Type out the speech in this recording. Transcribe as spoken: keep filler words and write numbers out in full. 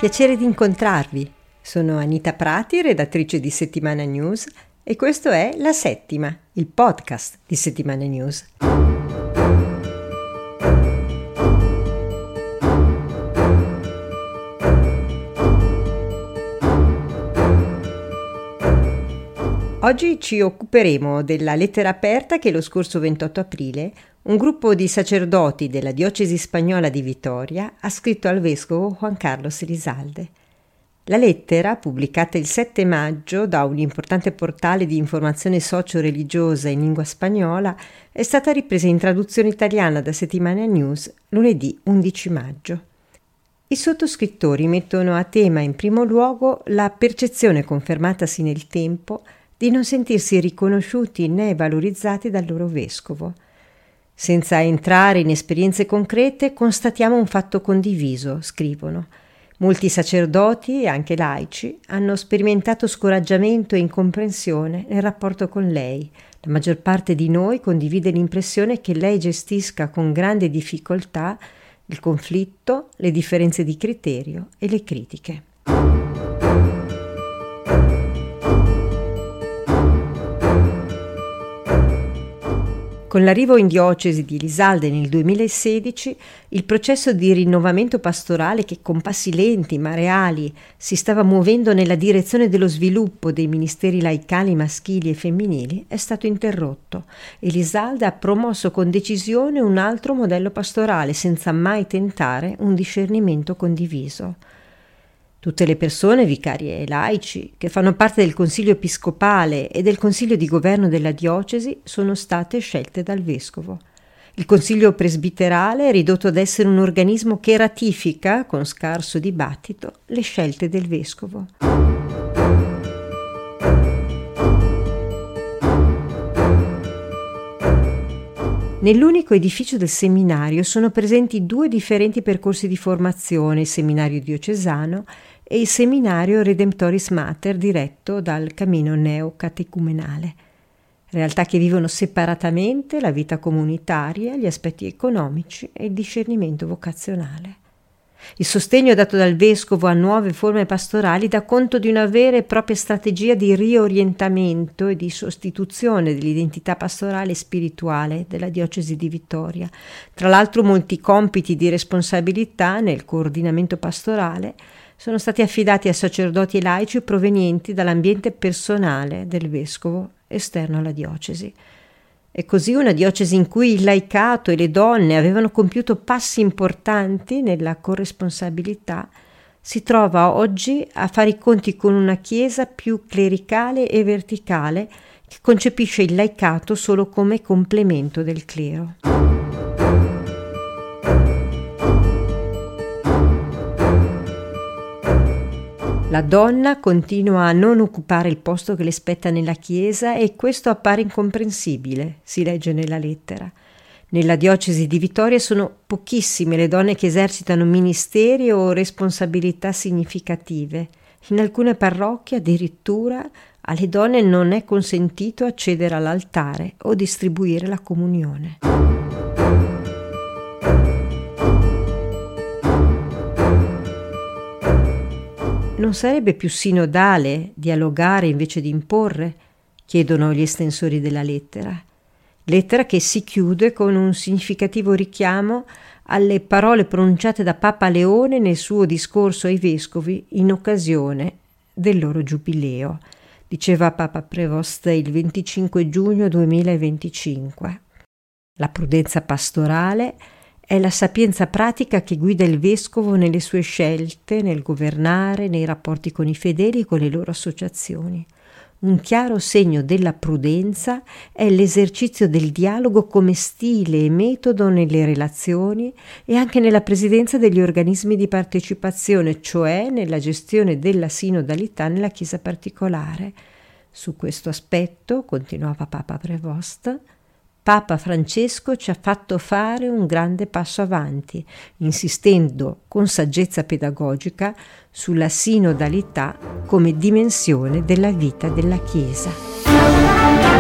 Piacere di incontrarvi. Sono Anita Prati, redattrice di Settimana News, e questo è La Settima, il podcast di Settimana News. Oggi ci occuperemo della lettera aperta che lo scorso ventotto aprile un gruppo di sacerdoti della diocesi spagnola di Vitoria ha scritto al vescovo Juan Carlos Elizalde. La lettera, pubblicata il sette maggio da un importante portale di informazione socio-religiosa in lingua spagnola, è stata ripresa in traduzione italiana da Settimana News lunedì undici maggio. I sottoscrittori mettono a tema in primo luogo la percezione confermatasi nel tempo di non sentirsi riconosciuti né valorizzati dal loro vescovo. Senza entrare in esperienze concrete, constatiamo un fatto condiviso, scrivono. Molti sacerdoti e anche laici hanno sperimentato scoraggiamento e incomprensione nel rapporto con lei. La maggior parte di noi condivide l'impressione che lei gestisca con grande difficoltà il conflitto, le differenze di criterio e le critiche. Con l'arrivo in diocesi di Elizalde nel duemilasedici, il processo di rinnovamento pastorale che con passi lenti ma reali si stava muovendo nella direzione dello sviluppo dei ministeri laicali maschili e femminili è stato interrotto. Elizalde ha promosso con decisione un altro modello pastorale senza mai tentare un discernimento condiviso. Tutte le persone, vicari e laici, che fanno parte del Consiglio Episcopale e del Consiglio di Governo della diocesi sono state scelte dal vescovo. Il Consiglio Presbiterale è ridotto ad essere un organismo che ratifica, con scarso dibattito, le scelte del vescovo. Nell'unico edificio del seminario sono presenti due differenti percorsi di formazione, il seminario diocesano e il seminario Redemptoris Mater diretto dal Cammino Neocatecumenale. Realtà che vivono separatamente la vita comunitaria, gli aspetti economici e il discernimento vocazionale. Il sostegno dato dal vescovo a nuove forme pastorali dà conto di una vera e propria strategia di riorientamento e di sostituzione dell'identità pastorale e spirituale della diocesi di Vitoria. Tra l'altro molti compiti di responsabilità nel coordinamento pastorale sono stati affidati a sacerdoti e laici provenienti dall'ambiente personale del vescovo esterno alla diocesi. È così una diocesi in cui il laicato e le donne avevano compiuto passi importanti nella corresponsabilità, si trova oggi a fare i conti con una chiesa più clericale e verticale che concepisce il laicato solo come complemento del clero. La donna continua a non occupare il posto che le spetta nella Chiesa e questo appare incomprensibile, si legge nella lettera. Nella diocesi di Vitoria sono pochissime le donne che esercitano ministeri o responsabilità significative. In alcune parrocchie addirittura alle donne non è consentito accedere all'altare o distribuire la comunione. Non sarebbe più sinodale dialogare invece di imporre? Chiedono gli estensori della lettera. Lettera che si chiude con un significativo richiamo alle parole pronunciate da Papa Leone nel suo discorso ai vescovi in occasione del loro giubileo. Diceva Papa Prevost il venticinque giugno duemilaventicinque. La prudenza pastorale è la sapienza pratica che guida il vescovo nelle sue scelte, nel governare, nei rapporti con i fedeli e con le loro associazioni. Un chiaro segno della prudenza è l'esercizio del dialogo come stile e metodo nelle relazioni e anche nella presidenza degli organismi di partecipazione, cioè nella gestione della sinodalità nella Chiesa particolare. Su questo aspetto, continuava Papa Prevost, Papa Francesco ci ha fatto fare un grande passo avanti, insistendo con saggezza pedagogica sulla sinodalità come dimensione della vita della Chiesa.